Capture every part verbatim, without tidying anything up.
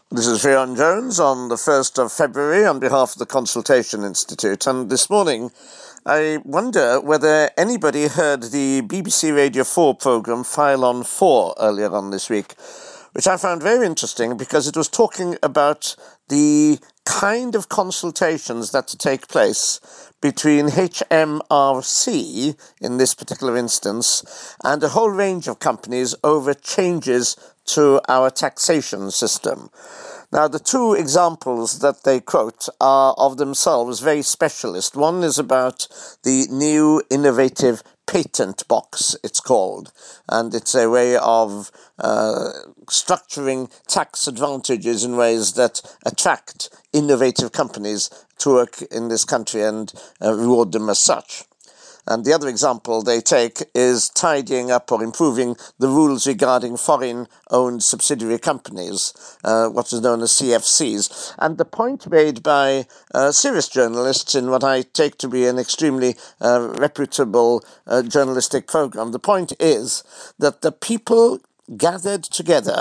This is Fionn Jones on the first of February on behalf of the Consultation Institute, and this morning I wonder whether anybody heard the B B C Radio four programme File on four earlier on this week, which I found very interesting because it was talking about the kind of consultations that take place between H M R C, in this particular instance, and a whole range of companies over changes to our taxation system. Now, the two examples that they quote are of themselves very specialist. One is about the new innovative patent box, it's called, and it's a way of uh, structuring tax advantages in ways that attract innovative companies to work in this country and uh, reward them as such. And the other example they take is tidying up or improving the rules regarding foreign-owned subsidiary companies, uh, what is known as C F Cs. And the point made by uh, serious journalists in what I take to be an extremely uh, reputable uh, journalistic program, the point is that the people gathered together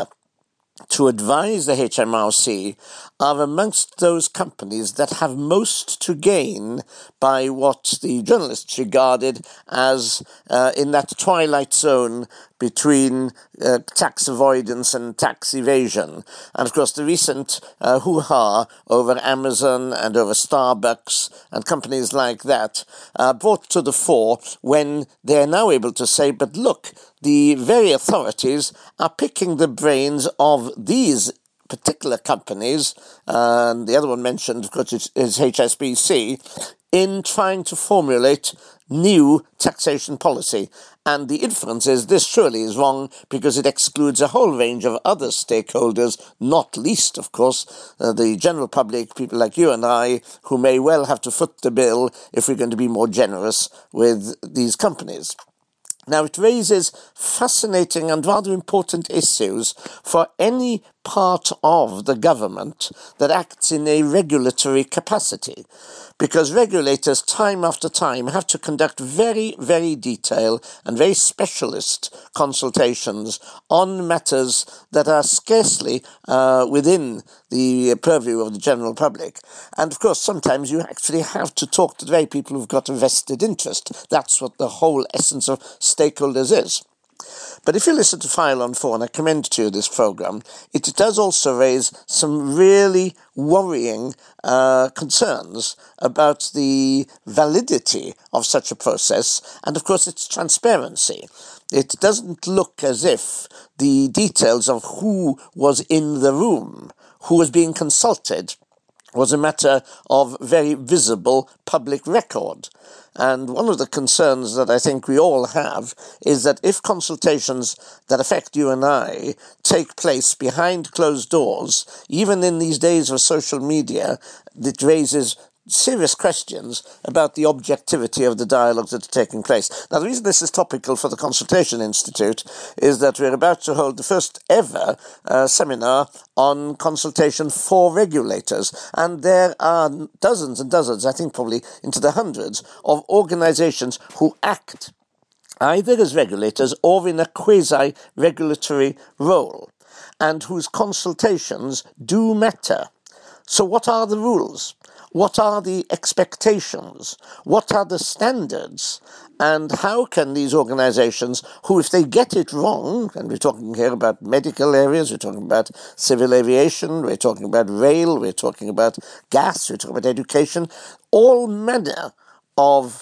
to advise the H M R C are amongst those companies that have most to gain by what the journalists regarded as uh, in that twilight zone between uh, tax avoidance and tax evasion. And of course the recent uh, hoo-ha over Amazon and over Starbucks and companies like that uh, brought to the fore when they are now able to say, but look, the very authorities are picking the brains of these particular companies, uh, and the other one mentioned, of course, is, is H S B C, in trying to formulate new taxation policy. And the inference is this surely is wrong because it excludes a whole range of other stakeholders, not least, of course, uh, the general public, people like you and I, who may well have to foot the bill if we're going to be more generous with these companies. Now, it raises fascinating and rather important issues for any part of the government that acts in a regulatory capacity, because regulators time after time have to conduct very, very detailed and very specialist consultations on matters that are scarcely uh, within the purview of the general public. And of course, sometimes you actually have to talk to the very people who've got a vested interest. That's what the whole essence of stakeholders is. But if you listen to File on four, and I commend to you this programme, it does also raise some really worrying uh, concerns about the validity of such a process and, of course, its transparency. It doesn't look as if the details of who was in the room, who was being consulted, was a matter of very visible public record. And one of the concerns that I think we all have is that if consultations that affect you and I take place behind closed doors, even in these days of social media, it raises serious questions about the objectivity of the dialogues that are taking place. Now, the reason this is topical for the Consultation Institute is that we're about to hold the first ever uh, seminar on consultation for regulators. And there are dozens and dozens, I think probably into the hundreds, of organizations who act either as regulators or in a quasi-regulatory role, and whose consultations do matter. So what are the rules? What are the expectations? What are the standards? And how can these organizations, who, if they get it wrong, and we're talking here about medical areas, we're talking about civil aviation, we're talking about rail, we're talking about gas, we're talking about education, all manner of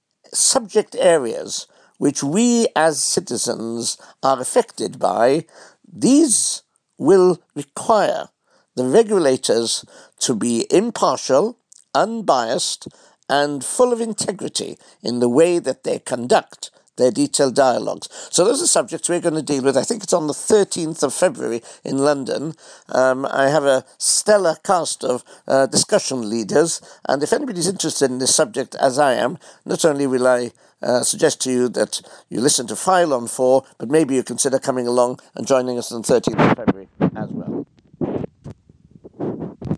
subject areas which we as citizens are affected by, these will require the regulators to be impartial, unbiased, and full of integrity in the way that they conduct their detailed dialogues. So those are subjects we're going to deal with. I think it's on the thirteenth of February in London. Um, I have a stellar cast of uh, discussion leaders, and if anybody's interested in this subject, as I am, not only will I uh, suggest to you that you listen to File on four, but maybe you consider coming along and joining us on the thirteenth of February as well.